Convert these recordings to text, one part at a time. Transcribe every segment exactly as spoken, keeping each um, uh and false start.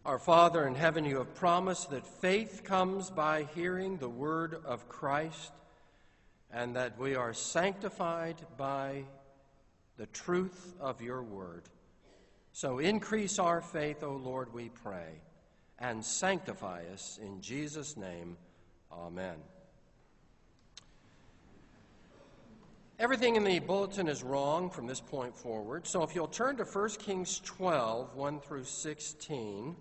Our Father in heaven, you have promised that faith comes by hearing the word of Christ, and that we are sanctified by the truth of your word. So increase our faith, O Lord, we pray, and sanctify us in Jesus' name. Amen. Everything in the bulletin is wrong from this point forward, so if you'll turn to First Kings twelve, one through sixteen.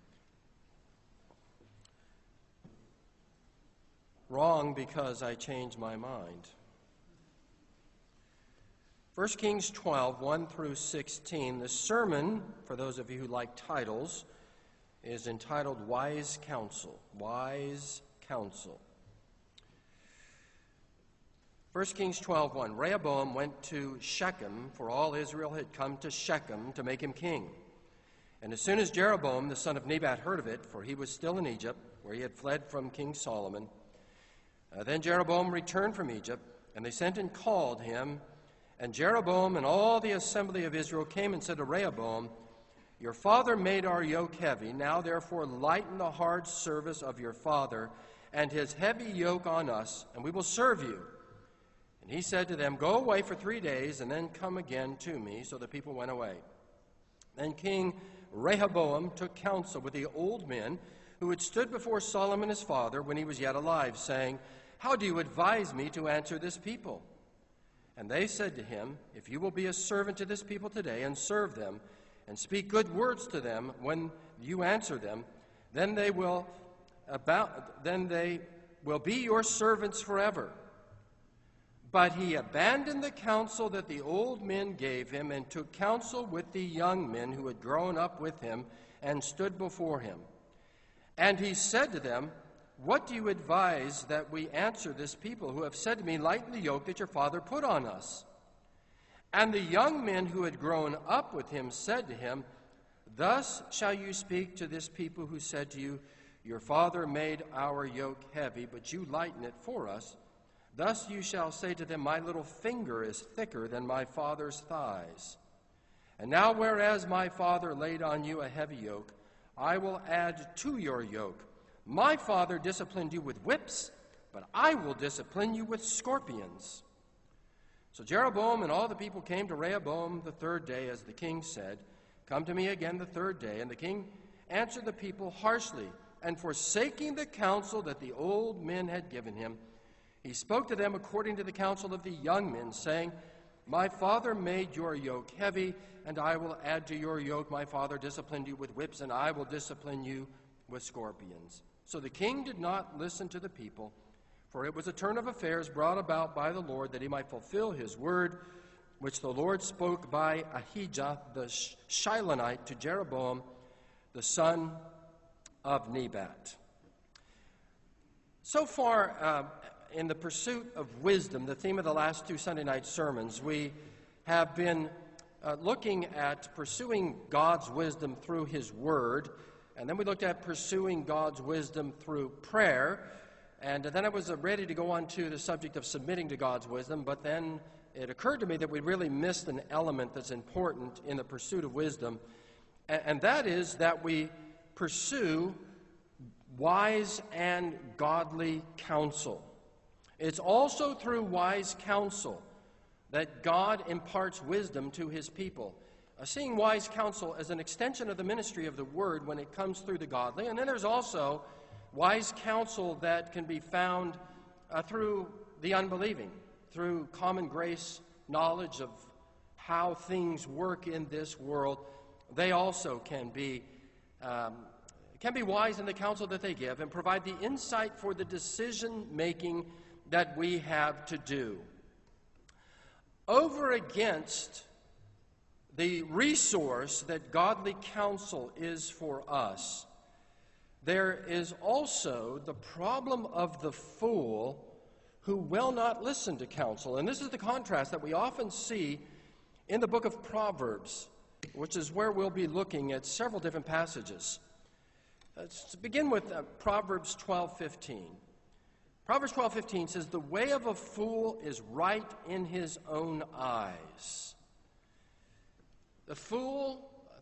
Wrong because I changed my mind. First Kings twelve, one through sixteen. The sermon, for those of you who like titles, is entitled Wise Counsel. Wise Counsel. First Kings twelve, one. Rehoboam went to Shechem, for all Israel had come to Shechem to make him king. And as soon as Jeroboam, the son of Nebat, heard of it, for he was still in Egypt, where he had fled from King Solomon, Uh, then Jeroboam returned from Egypt, and they sent and called him. And Jeroboam and all the assembly of Israel came and said to Rehoboam, "Your father made our yoke heavy. Now therefore lighten the hard service of your father and his heavy yoke on us, and we will serve you." And he said to them, "Go away for three days, and then come again to me." So the people went away. Then King Rehoboam took counsel with the old men who had stood before Solomon his father when he was yet alive, saying, "How do you advise me to answer this people?" And they said to him, "If you will be a servant to this people today and serve them and speak good words to them when you answer them, then they will about then they will be your servants forever." But he abandoned the counsel that the old men gave him and took counsel with the young men who had grown up with him and stood before him. And he said to them, "What do you advise that we answer this people who have said to me, 'Lighten the yoke that your father put on us'?" And the young men who had grown up with him said to him, "Thus shall you speak to this people who said to you, 'Your father made our yoke heavy, but you lighten it for us.' Thus you shall say to them, 'My little finger is thicker than my father's thighs.' And now whereas my father laid on you a heavy yoke, I will add to your yoke. My father disciplined you with whips, but I will discipline you with scorpions." So Jeroboam and all the people came to Rehoboam the third day, as the king said, "Come to me again the third day." And the king answered the people harshly, and forsaking the counsel that the old men had given him, he spoke to them according to the counsel of the young men, saying, "My father made your yoke heavy, and I will add to your yoke. My father disciplined you with whips, and I will discipline you with scorpions." So the king did not listen to the people, for it was a turn of affairs brought about by the Lord, that he might fulfill his word, which the Lord spoke by Ahijah the Shilonite to Jeroboam, the son of Nebat. So far, uh, in the pursuit of wisdom, the theme of the last two Sunday night sermons, we have been uh, looking at pursuing God's wisdom through his word, and then we looked at pursuing God's wisdom through prayer, and then I was uh, ready to go on to the subject of submitting to God's wisdom, but then it occurred to me that we really missed an element that's important in the pursuit of wisdom, and, and that is that we pursue wise and godly counsel. It's also through wise counsel that God imparts wisdom to his people, uh, seeing wise counsel as an extension of the ministry of the word when it comes through the godly. And then there's also wise counsel that can be found uh, through the unbelieving, through common grace knowledge of how things work in this world. They also can be um, can be wise in the counsel that they give and provide the insight for the decision-making that we have to do. Over against the resource that godly counsel is for us, there is also the problem of the fool who will not listen to counsel. And this is the contrast that we often see in the book of Proverbs, which is where we'll be looking at several different passages. Let's begin with uh, Proverbs twelve fifteen. Proverbs twelve fifteen says, "The way of a fool is right in his own eyes." The fool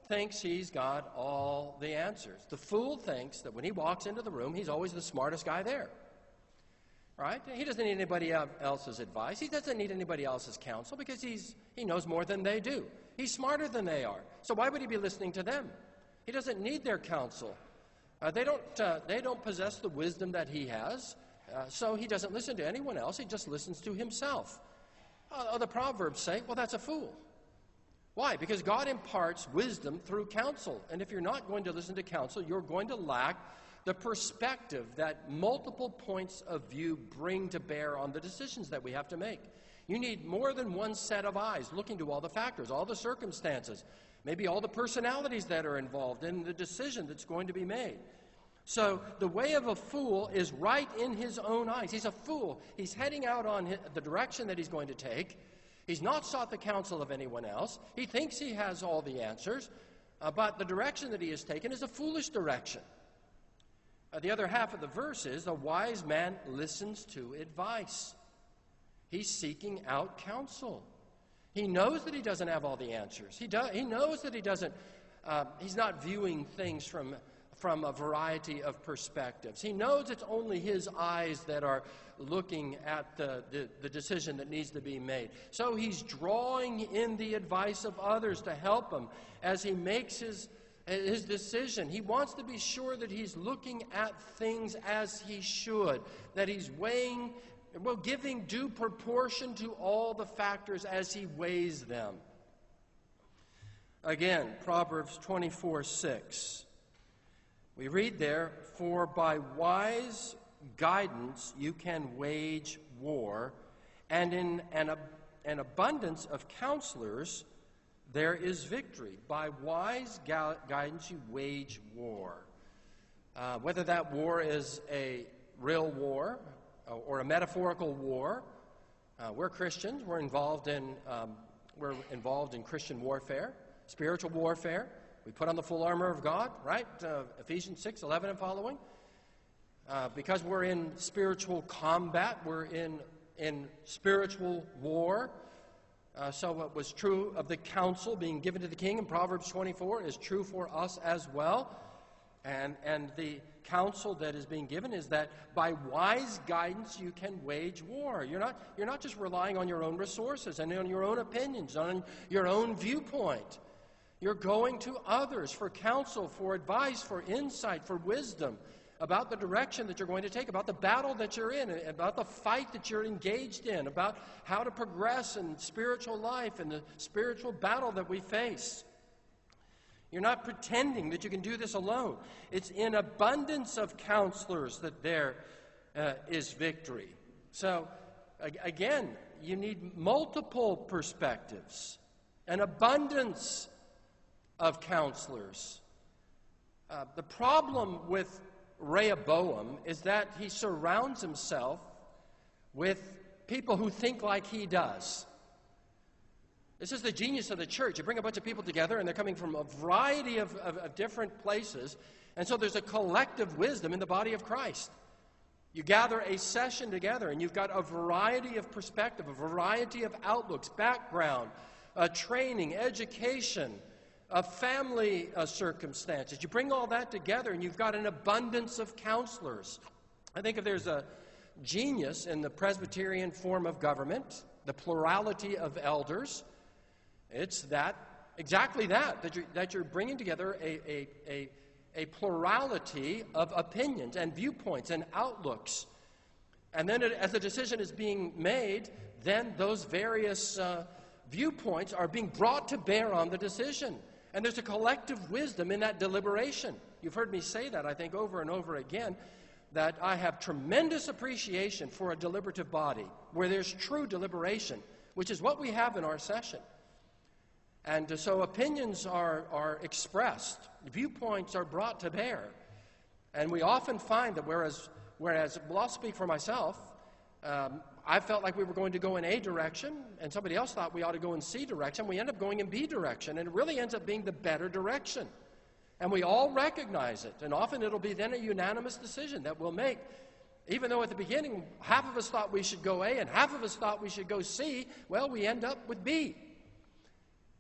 thinks he's got all the answers. The fool thinks that when he walks into the room, he's always the smartest guy there. Right? He doesn't need anybody else's advice. He doesn't need anybody else's counsel because he's, he knows more than they do. He's smarter than they are. So why would he be listening to them? He doesn't need their counsel. Uh, they don't, uh, they don't possess the wisdom that he has, uh, so he doesn't listen to anyone else. He just listens to himself. Uh, the Proverbs say, well, that's a fool. Why? Because God imparts wisdom through counsel. And if you're not going to listen to counsel, you're going to lack the perspective that multiple points of view bring to bear on the decisions that we have to make. You need more than one set of eyes looking to all the factors, all the circumstances, maybe all the personalities that are involved in the decision that's going to be made. So the way of a fool is right in his own eyes. He's a fool. He's heading out on the direction that he's going to take. He's not sought the counsel of anyone else. He thinks he has all the answers, uh, but the direction that he has taken is a foolish direction. Uh, the other half of the verse is, a wise man listens to advice. He's seeking out counsel. He knows that he doesn't have all the answers. He, do, he knows that he doesn't, uh, he's not viewing things from, from a variety of perspectives. He knows it's only his eyes that are looking at the, the, the decision that needs to be made. So he's drawing in the advice of others to help him as he makes his, his decision. He wants to be sure that he's looking at things as he should, that he's weighing, well, giving due proportion to all the factors as he weighs them. Again, Proverbs twenty-four six. We read there, for by wise guidance you can wage war, and in an, ab- an abundance of counselors there is victory. By wise gu- guidance you wage war. Uh, whether that war is a real war uh, or a metaphorical war, uh, we're Christians. We're involved in um, we're involved in Christian warfare, spiritual warfare. We put on the full armor of God, right? Uh, Ephesians six eleven and following. Uh, because we're in spiritual combat, we're in, in spiritual war. Uh, so what was true of the counsel being given to the king in Proverbs twenty-four is true for us as well. And, and the counsel that is being given is that by wise guidance you can wage war. You're not, you're not just relying on your own resources and on your own opinions, on your own viewpoint. You're going to others for counsel, for advice, for insight, for wisdom about the direction that you're going to take, about the battle that you're in, about the fight that you're engaged in, about how to progress in spiritual life and the spiritual battle that we face. You're not pretending that you can do this alone. It's in abundance of counselors that there uh, is victory. So, again, you need multiple perspectives, an abundance of counselors. Uh, the problem with Rehoboam is that he surrounds himself with people who think like he does. This is the genius of the church. You bring a bunch of people together, and they're coming from a variety of, of, of different places, and so there's a collective wisdom in the body of Christ. You gather a session together, and you've got a variety of perspective, a variety of outlooks, background, uh, training, education, uh, family uh, circumstances. You bring all that together, and you've got an abundance of counselors. I think if there's a genius in the Presbyterian form of government, the plurality of elders, it's that, exactly that, that you're, that you're bringing together a, a, a, a plurality of opinions and viewpoints and outlooks. And then it, as the decision is being made, then those various uh, viewpoints are being brought to bear on the decision. And there's a collective wisdom in that deliberation. You've heard me say that, I think, over and over again, that I have tremendous appreciation for a deliberative body where there's true deliberation, which is what we have in our session. And uh, so opinions are, are expressed, viewpoints are brought to bear. And we often find that whereas, whereas well, I'll speak for myself, um, I felt like we were going to go in A direction, and somebody else thought we ought to go in C direction. We end up going in B direction, and it really ends up being the better direction. And we all recognize it, and often it'll be then a unanimous decision that we'll make. Even though at the beginning, half of us thought we should go A, and half of us thought we should go C, well, we end up with B.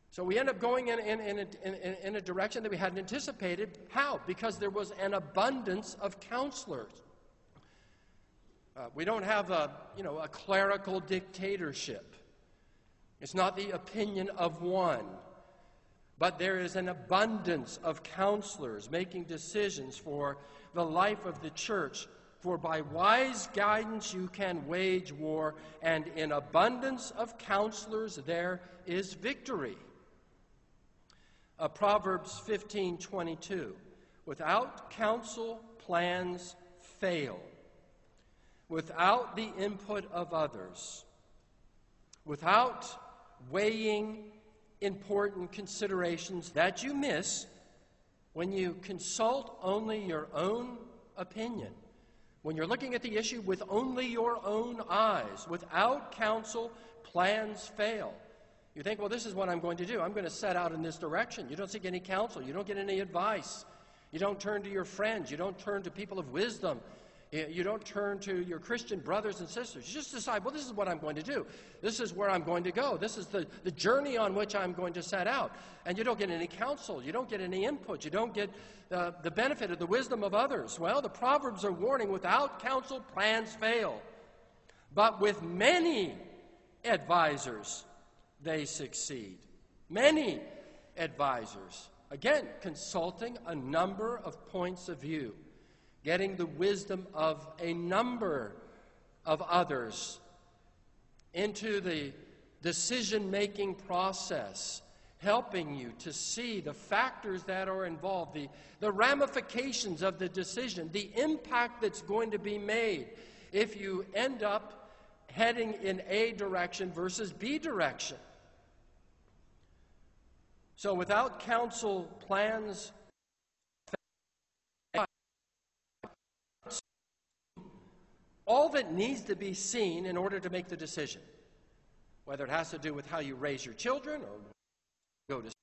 So we end up going in, in, in, a, in, in a direction that we hadn't anticipated. How? Because there was an abundance of counselors. Uh, we don't have a, you know, a clerical dictatorship. It's not the opinion of one. But there is an abundance of counselors making decisions for the life of the church. For by wise guidance you can wage war, and in abundance of counselors there is victory. Uh, Proverbs fifteen twenty-two. Without counsel, plans fail. Without the input of others, without weighing important considerations that you miss when you consult only your own opinion, when you're looking at the issue with only your own eyes, without counsel, plans fail. You think, well, this is what I'm going to do. I'm going to set out in this direction. You don't seek any counsel. You don't get any advice. You don't turn to your friends. You don't turn to people of wisdom. You don't turn to your Christian brothers and sisters. You just decide, well, this is what I'm going to do. This is where I'm going to go. This is the, the journey on which I'm going to set out. And you don't get any counsel. You don't get any input. You don't get uh, the benefit of the wisdom of others. Well, the Proverbs are warning, without counsel, plans fail. But with many advisors, they succeed. Many advisors. Again, consulting a number of points of view. Getting the wisdom of a number of others into the decision-making process, helping you to see the factors that are involved, the, the ramifications of the decision, the impact that's going to be made if you end up heading in A direction versus B direction. So without counsel, plans all that needs to be seen in order to make the decision, whether it has to do with how you raise your children or go to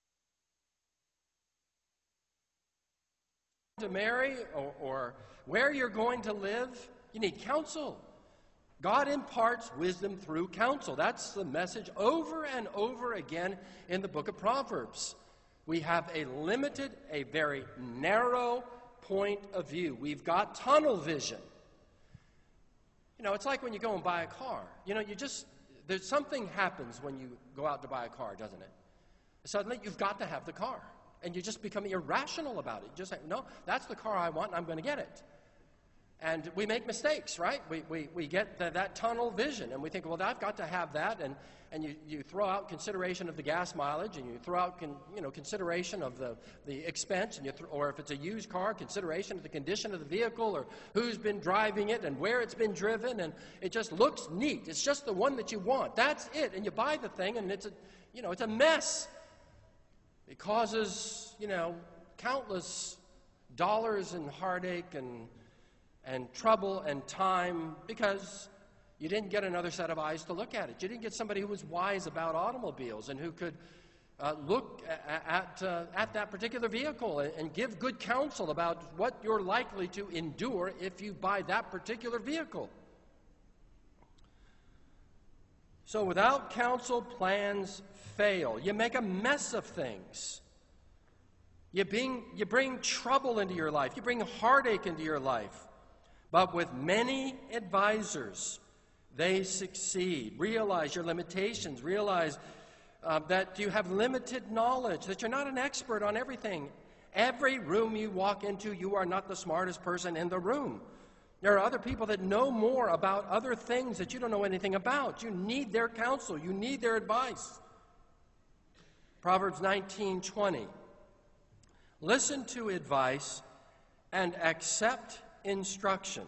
to marry or, or where you're going to live, you need counsel. God imparts wisdom through counsel. That's the message over and over again in the book of Proverbs. We have a limited, a very narrow point of view. We've got tunnel vision. You know, it's like when you go and buy a car. You know, you just, there's something happens when you go out to buy a car, doesn't it? Suddenly, you've got to have the car. And you just become irrational about it. You just say, no, that's the car I want, and I'm going to get it. And we make mistakes, right? We, we, we get the, that tunnel vision, and we think, well, I've got to have that, and, and you, you throw out consideration of the gas mileage, and you throw out con, you know, consideration of the, the expense, and you th- or if it's a used car, consideration of the condition of the vehicle, or who's been driving it, and where it's been driven, and it just looks neat. It's just the one that you want. That's it, and you buy the thing, and it's a, you know, it's a mess. It causes, you know, countless dollars and heartache and and trouble and time because you didn't get another set of eyes to look at it. You didn't get somebody who was wise about automobiles and who could uh, look at, at, uh, at that particular vehicle and, and give good counsel about what you're likely to endure if you buy that particular vehicle. So without counsel, plans fail. You make a mess of things. You bring, you bring trouble into your life. You bring heartache into your life. But with many advisors, they succeed. Realize your limitations. Realize uh, that you have limited knowledge, that you're not an expert on everything. Every room you walk into, you are not the smartest person in the room. There are other people that know more about other things that you don't know anything about. You need their counsel. You need their advice. Proverbs nineteen twenty. Listen to advice and accept instruction,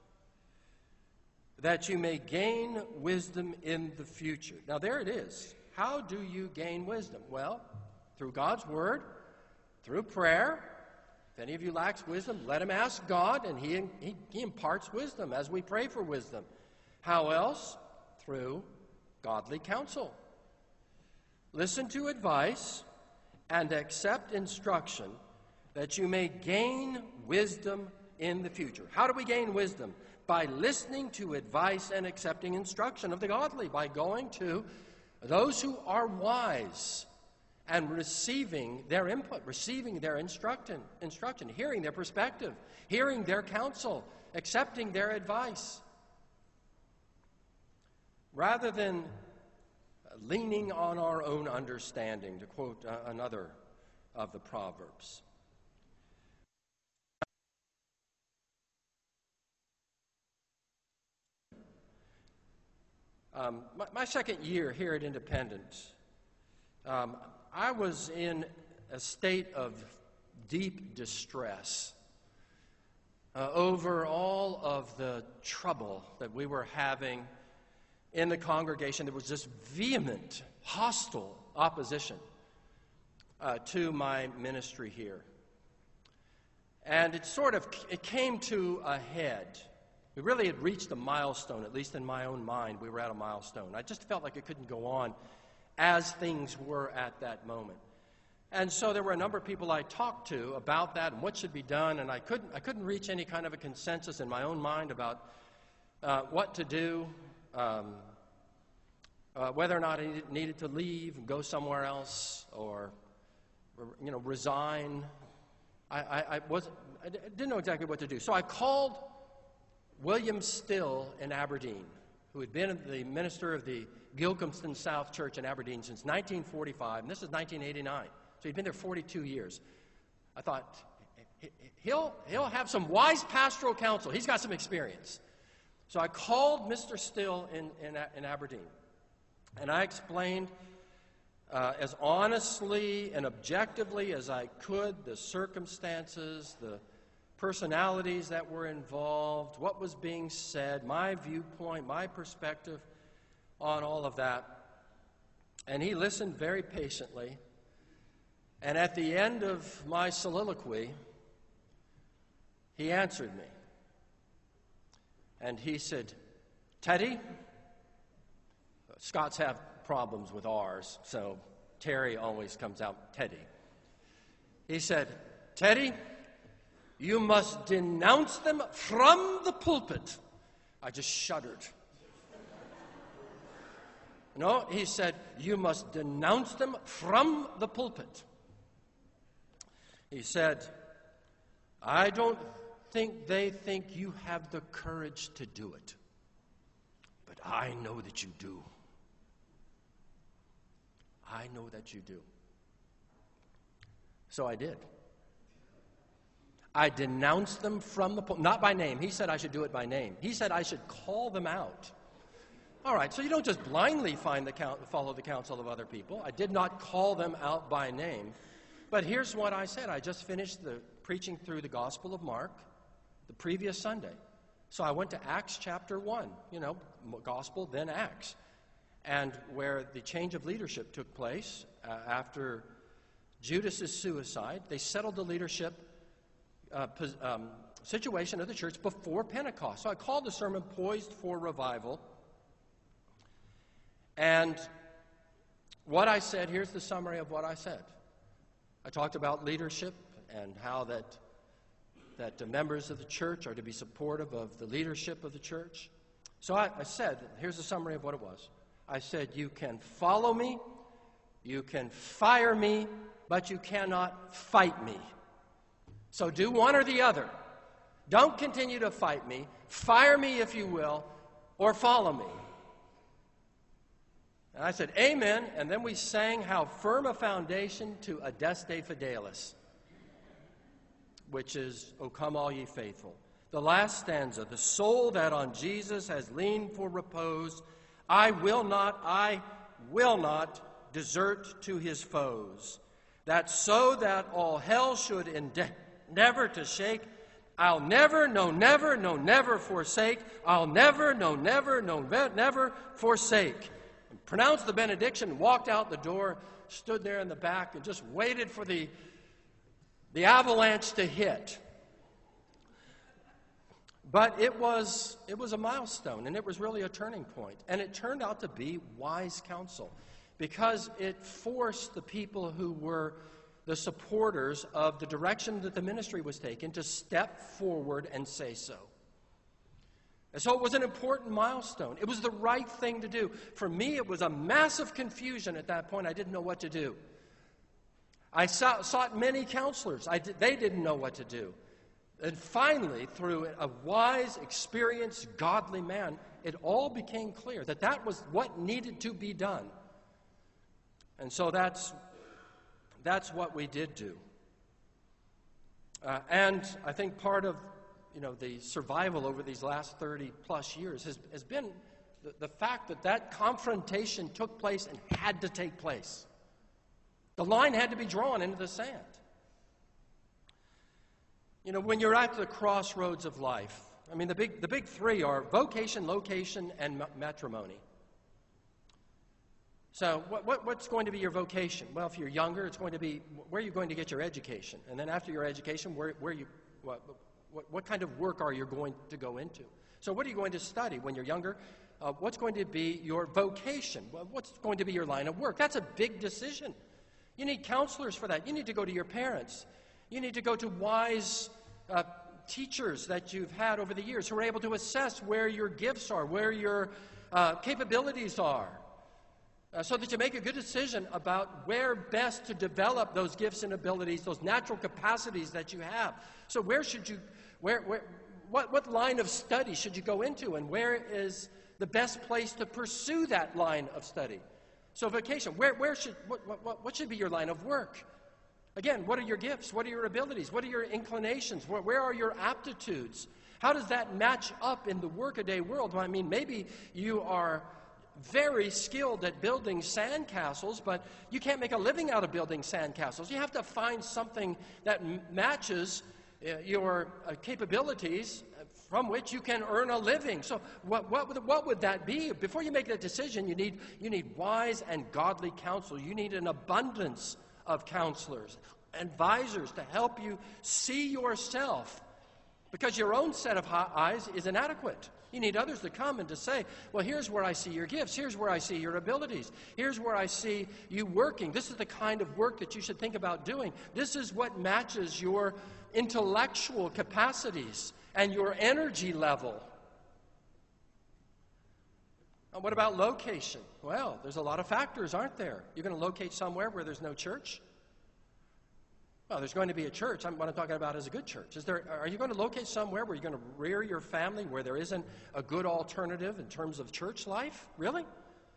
that you may gain wisdom in the future. Now there it is. How do you gain wisdom? Well, through God's word, through prayer. If any of you lacks wisdom, let him ask God, and he, he, he imparts wisdom as we pray for wisdom. How else? Through godly counsel. Listen to advice and accept instruction, that you may gain wisdom in the future. How do we gain wisdom? By listening to advice and accepting instruction of the godly, by going to those who are wise and receiving their input, receiving their instruction, instruction, hearing their perspective, hearing their counsel, accepting their advice, rather than leaning on our own understanding, to quote uh, another of the Proverbs. Um, my, my second year here at Independent, um, I was in a state of deep distress uh, over all of the trouble that we were having in the congregation. There was just vehement, hostile opposition uh, to my ministry here. And it sort of it came to a head. We really had reached a milestone, at least in my own mind. We were at a milestone. I just felt like it couldn't go on as things were at that moment. And so there were a number of people I talked to about that and what should be done, and I couldn't, I couldn't reach any kind of a consensus in my own mind about uh, what to do, um, uh, whether or not I needed to leave and go somewhere else, or, you know, resign. I, I, I, wasn't, I didn't know exactly what to do. So I called William Still in Aberdeen, who had been the minister of the Gilcomston South Church in Aberdeen since nineteen forty-five, and this is nineteen eighty-nine. So he'd been there forty-two years. I thought, he'll, he'll have some wise pastoral counsel. He's got some experience. So I called Mister Still in, in, in Aberdeen, and I explained uh, as honestly and objectively as I could the circumstances, the personalities that were involved, what was being said, my viewpoint, my perspective on all of that. And he listened very patiently. And at the end of my soliloquy, he answered me. And he said, "Teddy," Scots have problems with R's, so Terry always comes out Teddy. He said, "Teddy, you must denounce them from the pulpit." I just shuddered. No, he said, "You must denounce them from the pulpit." He said, "I don't think they think you have the courage to do it, but I know that you do. I know that you do." So I did. I denounced them from the pulpit, not by name. He said I should do it by name. He said I should call them out. All right, so you don't just blindly find the count, follow the counsel of other people. I did not call them out by name. But here's what I said. I just finished the preaching through the Gospel of Mark the previous Sunday. So I went to Acts chapter one, you know, Gospel, then Acts, and where the change of leadership took place uh, after Judas's suicide. They settled the leadership uh, um, situation of the church before Pentecost. So I called the sermon Poised for Revival. And what I said, here's the summary of what I said. I talked about leadership and how that, that the members of the church are to be supportive of the leadership of the church. So I, I said, here's the summary of what it was. I said, you can follow me, you can fire me, but you cannot fight me. So do one or the other. Don't continue to fight me. Fire me if you will, or follow me. And I said, amen, and then we sang How Firm a Foundation to Adeste Fidelis, which is, O come all ye faithful. The last stanza, the soul that on Jesus has leaned for repose, I will not, I will not desert to his foes. That so that all hell should endeavor to shake, I'll never, no never, no never forsake, I'll never, no never, no never forsake. Pronounced the benediction, walked out the door, stood there in the back, and just waited for the, the avalanche to hit. But it was, it was a milestone, and it was really a turning point. And it turned out to be wise counsel, because it forced the people who were the supporters of the direction that the ministry was taking to step forward and say so. And so it was an important milestone. It was the right thing to do. For me, it was a massive confusion at that point. I didn't know what to do. I sought, sought many counselors. I did, they didn't know what to do. And finally, through a wise, experienced, godly man, it all became clear that that was what needed to be done. And so that's, that's what we did do. Uh, and I think part of, you know, the survival over these last thirty plus years has, has been the, the fact that that confrontation took place and had to take place. The line had to be drawn into the sand. You know, when you're at the crossroads of life, I mean, the big, the big three are vocation, location, and matrimony. So what, what, what's going to be your vocation? Well, if you're younger, it's going to be where you're going to get your education. And then after your education, where, where you, what, what, what kind of work are you going to go into? So what are you going to study when you're younger? Uh, what's going to be your vocation? What's going to be your line of work? That's a big decision. You need counselors for that. You need to go to your parents. You need to go to wise uh, teachers that you've had over the years who are able to assess where your gifts are, where your uh, capabilities are, uh, so that you make a good decision about where best to develop those gifts and abilities, those natural capacities that you have. So where should you, where, where, what, what line of study should you go into, and where is the best place to pursue that line of study? So vocation, where, where should, what, what, what should be your line of work? Again, what are your gifts? What are your abilities? What are your inclinations? Where, where are your aptitudes? How does that match up in the workaday world? Well, I mean, maybe you are very skilled at building sandcastles, but you can't make a living out of building sandcastles. You have to find something that m- matches uh, your uh, capabilities from which you can earn a living. So what, what, would, what would that be? Before you make that decision, you need, you need wise and godly counsel. You need an abundance of counselors, advisors to help you see yourself, because your own set of eyes is inadequate. You need others to come and to say, well, here's where I see your gifts. Here's where I see your abilities. Here's where I see you working. This is the kind of work that you should think about doing. This is what matches your intellectual capacities and your energy level. And what about location? Well, there's a lot of factors, aren't there? You're going to locate somewhere where there's no church? Well, there's going to be a church. I'm, what I'm talking about is a good church. Is there, are you going to locate somewhere where you're going to rear your family where there isn't a good alternative in terms of church life? Really?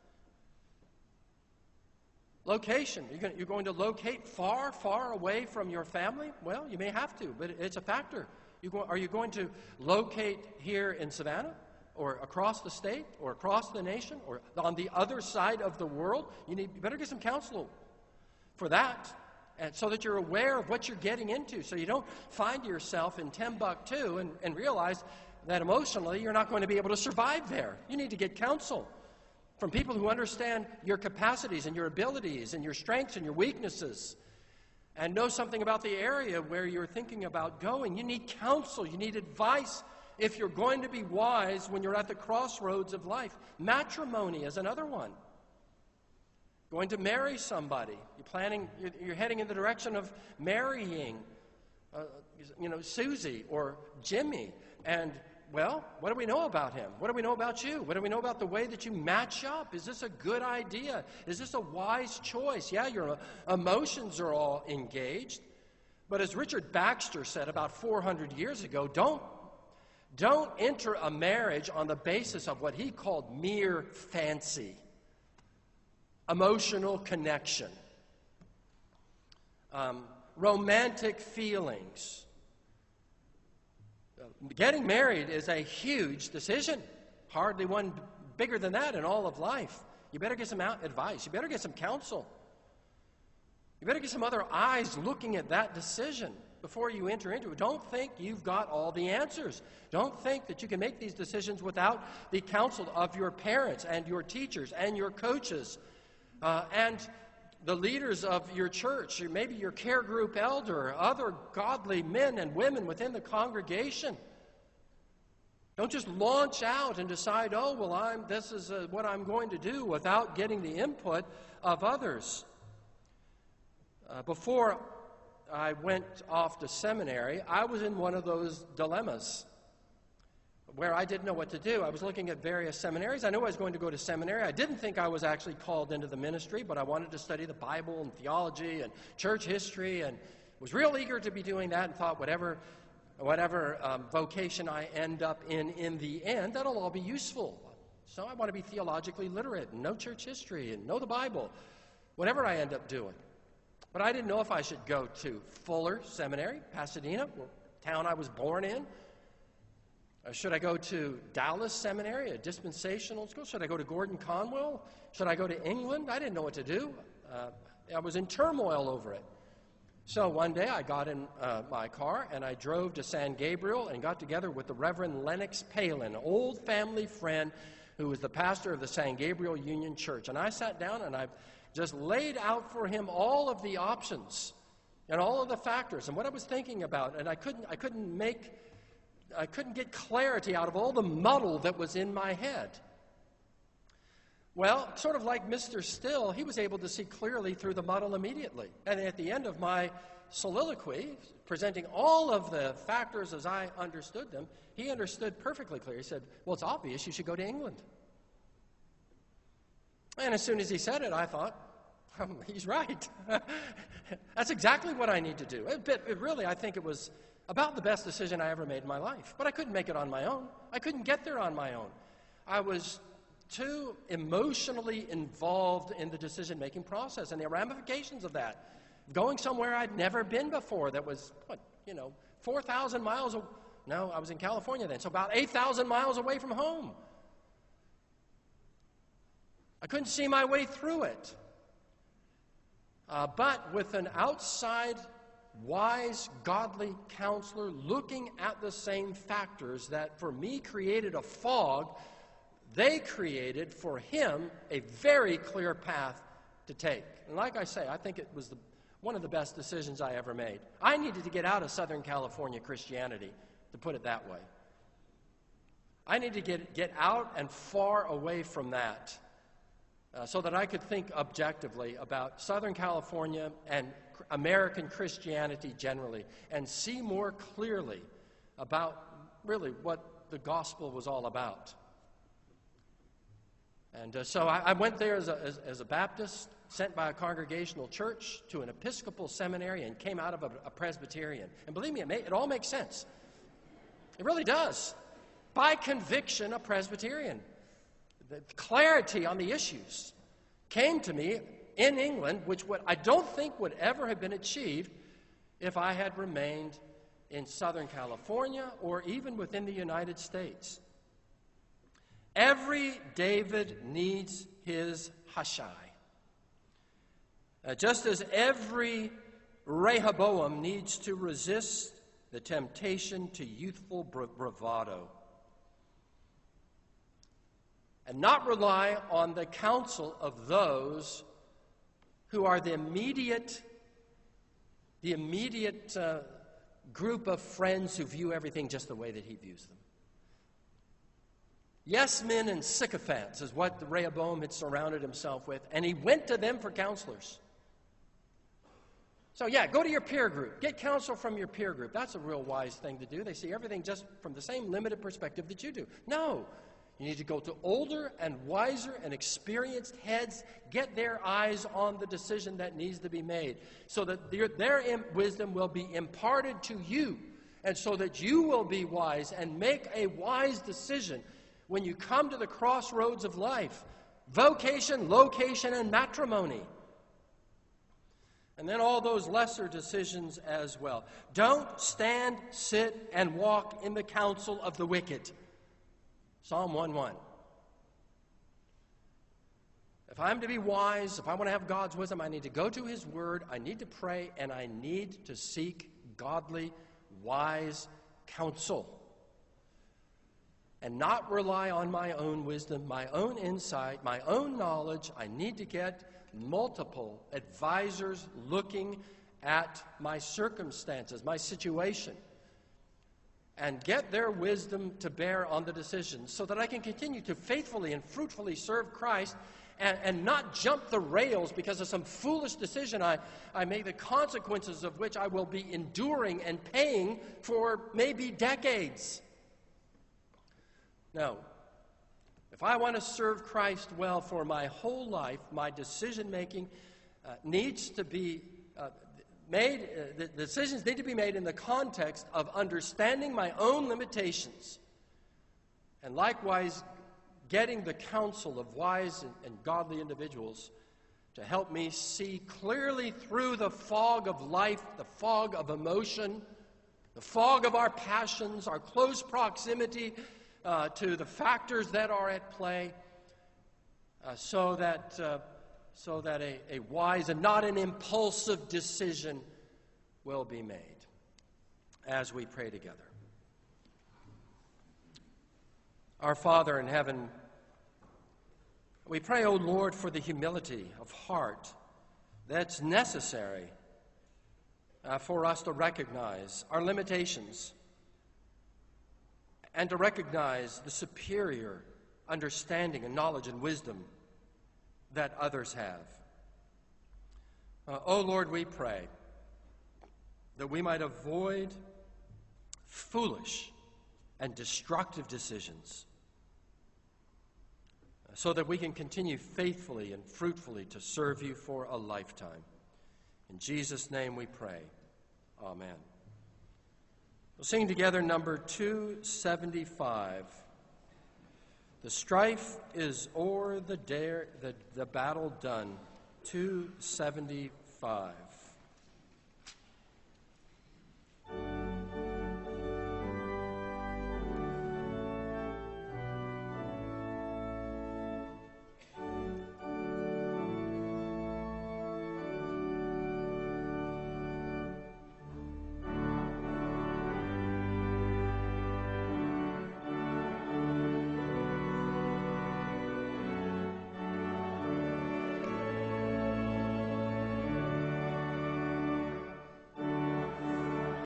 Location. You're going, you're going to locate far, far away from your family? Well, you may have to, but it's a factor. You go, are you going to locate here in Savannah, or across the state, or across the nation, or on the other side of the world? You need, you better get some counsel for that, and so that you're aware of what you're getting into, so you don't find yourself in Timbuktu and, and realize that emotionally you're not going to be able to survive there. You need to get counsel from people who understand your capacities and your abilities and your strengths and your weaknesses, and know something about the area where you're thinking about going. You need counsel. You need advice if you're going to be wise when you're at the crossroads of life. Matrimony is another one. Going to marry somebody. You're planning, you're, you're heading in the direction of marrying, uh, you know, Susie or Jimmy. And, well, what do we know about him? What do we know about you? What do we know about the way that you match up? Is this a good idea? Is this a wise choice? Yeah, your emotions are all engaged. But as Richard Baxter said about four hundred years ago, don't, don't enter a marriage on the basis of what he called mere fancy, emotional connection, um, romantic feelings. Getting married is a huge decision. Hardly one bigger than that in all of life. You better get some out advice. You better get some counsel. You better get some other eyes looking at that decision before you enter into it. Don't think you've got all the answers. Don't think that you can make these decisions without the counsel of your parents and your teachers and your coaches uh, and the leaders of your church, or maybe your care group elder, or other godly men and women within the congregation. Don't just launch out and decide, oh, well, I'm, this is uh, what I'm going to do, without getting the input of others. Uh, before I went off to seminary, I was in one of those dilemmas. where I didn't know what to do. I was looking at various seminaries. I knew I was going to go to seminary. I didn't think I was actually called into the ministry, but I wanted to study the Bible and theology and church history, and was real eager to be doing that, and thought whatever, whatever um, vocation I end up in in the end, that'll all be useful. So I want to be theologically literate and know church history and know the Bible, whatever I end up doing. But I didn't know if I should go to Fuller Seminary, Pasadena, town I was born in. Uh, should I go to Dallas Seminary, a dispensational school? Should I go to Gordon Conwell? Should I go to England? I didn't know what to do. Uh, I was in turmoil over it. So one day I got in uh, my car and I drove to San Gabriel and got together with the Reverend Lennox Palin, an old family friend who was the pastor of the San Gabriel Union Church. And I sat down and I just laid out for him all of the options and all of the factors and what I was thinking about. And I couldn't, I couldn't make, I couldn't get clarity out of all the muddle that was in my head. Well, sort of like Mister Still, he was able to see clearly through the muddle immediately. And at the end of my soliloquy, presenting all of the factors as I understood them, he understood perfectly clear. He said, well, it's obvious you should go to England. And as soon as he said it, I thought, um, he's right. That's exactly what I need to do. It, it really, I think it was about the best decision I ever made in my life. But I couldn't make it on my own. I couldn't get there on my own. I was too emotionally involved in the decision-making process and the ramifications of that. Going somewhere I'd never been before that was, what, you know, four thousand miles, a- no, I was in California then, so about eight thousand miles away from home. I couldn't see my way through it. Uh, but with an outside, wise, godly counselor looking at the same factors that for me created a fog, they created for him a very clear path to take. And like I say, I think it was the, one of the best decisions I ever made. I needed to get out of Southern California Christianity, to put it that way. I needed to get, get out and far away from that uh, so that I could think objectively about Southern California and American Christianity generally and see more clearly about really what the gospel was all about. And uh, so I, I went there as a, as, as a Baptist, sent by a congregational church to an Episcopal seminary, and came out of a, a Presbyterian. And believe me, it, may, it all makes sense. It really does. By conviction, a Presbyterian. The clarity on the issues came to me in England, which would, I don't think would ever have been achieved if I had remained in Southern California or even within the United States. Every David needs his Hushai. Uh, just as every Rehoboam needs to resist the temptation to youthful bravado and not rely on the counsel of those who are the immediate, the immediate uh, group of friends who view everything just the way that he views them. Yes men and sycophants is what Rehoboam had surrounded himself with, and he went to them for counselors. So yeah, go to your peer group. Get counsel from your peer group. That's a real wise thing to do. They see everything just from the same limited perspective that you do. No, you need to go to older and wiser and experienced heads, get their eyes on the decision that needs to be made, so that their, their wisdom will be imparted to you, and so that you will be wise and make a wise decision when you come to the crossroads of life, vocation, location, and matrimony. And then all those lesser decisions as well. Don't stand, sit, and walk in the counsel of the wicked. Psalm one one. If I'm to be wise, if I want to have God's wisdom, I need to go to His Word, I need to pray, and I need to seek godly, wise counsel. And not rely on my own wisdom, my own insight, my own knowledge. I need to get multiple advisors looking at my circumstances, my situation, and get their wisdom to bear on the decisions so that I can continue to faithfully and fruitfully serve Christ and, and not jump the rails because of some foolish decision I, I made, the consequences of which I will be enduring and paying for maybe decades. Now, if I want to serve Christ well for my whole life, my decision-making uh, needs to be uh, made, uh, the decisions need to be made in the context of understanding my own limitations, and likewise getting the counsel of wise and, and godly individuals to help me see clearly through the fog of life, the fog of emotion, the fog of our passions, our close proximity uh, to the factors that are at play, uh, so that, uh, so that a, a wise and not an impulsive decision will be made as we pray together. Our Father in heaven, we pray, O Lord, for the humility of heart that's necessary uh, for us to recognize our limitations and to recognize the superior understanding and knowledge and wisdom that others have. Uh, O Lord, we pray that we might avoid foolish and destructive decisions, so that we can continue faithfully and fruitfully to serve you for a lifetime. In Jesus' name we pray. Amen. We'll sing together number two seventy-five. The strife is o'er, the, dare, the, the battle done. two seventy-five.